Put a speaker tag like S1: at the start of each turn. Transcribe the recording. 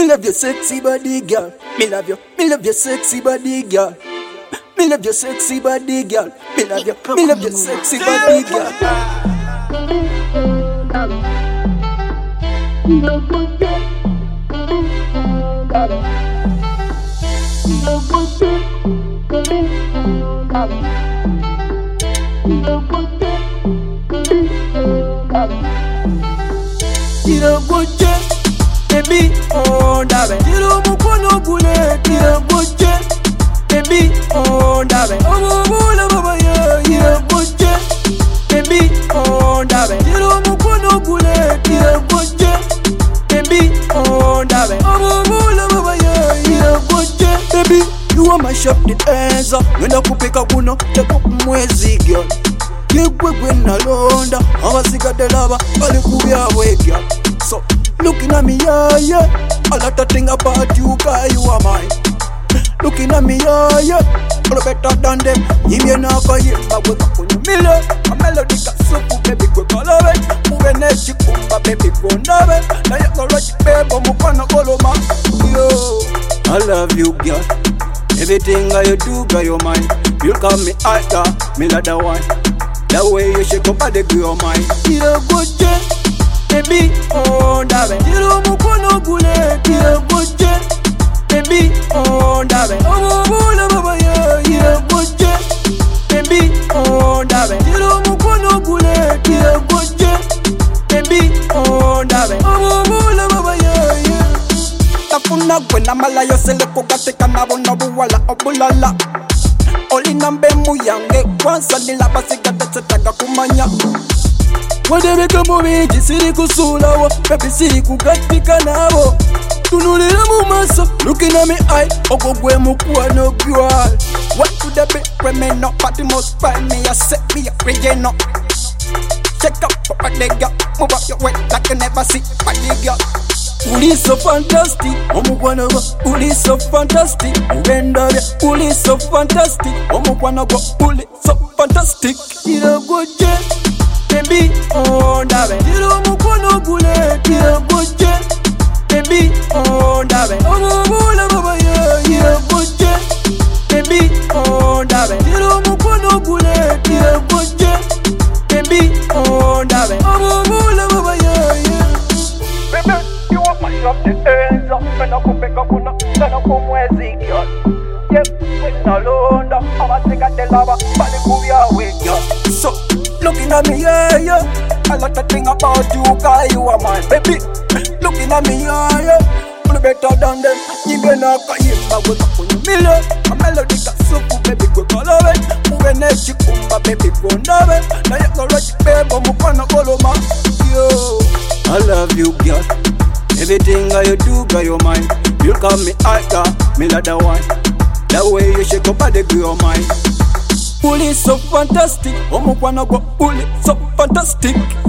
S1: Me love your sexy body, girl. Me love your sexy body, girl. Me love your sexy body, girl. Me love your sexy body, girl. Tiragoche, baby, oh dabe. Tiro mukono gule, tiragoche, baby, oh dabe. Oh bula baba ya, tiragoche, baby, oh dabe. Tiro mukono gule, tiragoche, baby, oh dabe. Oh bula baba ya, tiragoche, baby. You want my shop the ends up. Nenda kupika kuno, take up mwezi girl. Yegwe na londa, abasiga de lava, bali kubya wake. So, looking at me, yeah. A lot of things about you, guy, you are mine. Looking at me, yeah. All better than them. Yimye na kwa yimba, we kapunyo mile. A melody ka supu, baby, we kolove. Uwe nechi kumba, baby, we nave. Na yako rochi, baby, mukwana koloma. Yo, I love you, girl. Everything I do, girl, you're mine. You call me Aika, me like the one. The way you shake up body, girl, mine. Tiragoche, baby, oh dabe. Tiro mukono gule, tiragoche, baby, oh dabe. Oh bula baba ya, tiragoche, baby, oh dabe. Tiro mukono gule, tiragoche, baby, oh dabe. Oh bula baba ya. Takuna gwena mala yo sele kugate kanabo na buwala obulala. Oli nambe muyange kwanza nila basiga tetetaga kumanya. Wadebeka mubiji siri kusula wo, baby siri kugatika nabo. Tunulira mu maso, looking at me eye, ogogwe mukuwa no girl. What could they be when me no party must find me, I set me up again no. Check up for a nigga, move up your way like you never see a nigga. Uli so fantastic, omukwana go. Uli so fantastic, urenda bya. Uli so fantastic, omukwana go. Uli so fantastic. Tiragoche, baby, oh dabe. Tiro mukono gule, tiragoche, baby, oh dabe. Oh bula baba ya, tiragoche, baby, oh dabe. Tiro mukono gule, tiragoche, baby, oh dabe. Oh bula baba ya. Baby, you want my shop the ends up. When I come back up, when I come where girl. Yep, when I load up, I'm a take at the lava, but the kubya away, girl. So, looking at me, yeah. I like to think about you, guy, you are mine, baby. Looking at me, yeah. You're better than them. You gonna call you, but we got you miller. A melody got supu, baby, we call it. Uwe nechi kumba, baby, we nave. Na yako rochi, baby, mukwana koloma. Yo, I love you, girl. Everything I do, girl, you're mine. You call me Aika, me like the one. The way you shake up body, girl, mine. Uli so fantastic, omukwana go. Uli so fantastic.